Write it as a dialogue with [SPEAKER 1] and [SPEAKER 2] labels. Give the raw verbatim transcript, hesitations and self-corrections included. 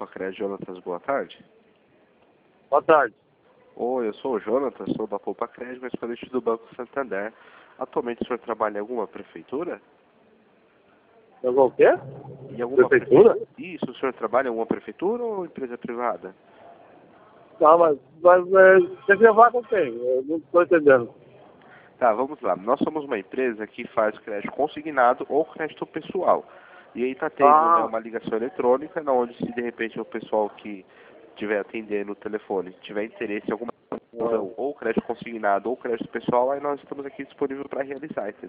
[SPEAKER 1] Poupa Crédito. Jonatas, boa tarde.
[SPEAKER 2] Boa tarde.
[SPEAKER 1] Oi, eu sou o Jonatas, sou da Poupa Crédito, correspondente do Banco Santander. Atualmente o senhor trabalha em alguma prefeitura?
[SPEAKER 2] Alguma o quê?
[SPEAKER 1] Em alguma
[SPEAKER 2] Prefeitura?
[SPEAKER 1] prefeitura? Isso, o senhor trabalha em alguma prefeitura ou empresa privada?
[SPEAKER 2] Não, mas, mas é, você quer falar com quem? Eu não estou entendendo.
[SPEAKER 1] Tá, vamos lá. Nós somos uma empresa que faz crédito consignado ou crédito pessoal. E aí está tendo
[SPEAKER 2] Ah,
[SPEAKER 1] né, uma ligação eletrônica, na onde se de repente o pessoal que estiver atendendo o telefone tiver interesse em alguma coisa, ou crédito consignado ou crédito pessoal, aí nós estamos aqui disponíveis para realizar, entendeu?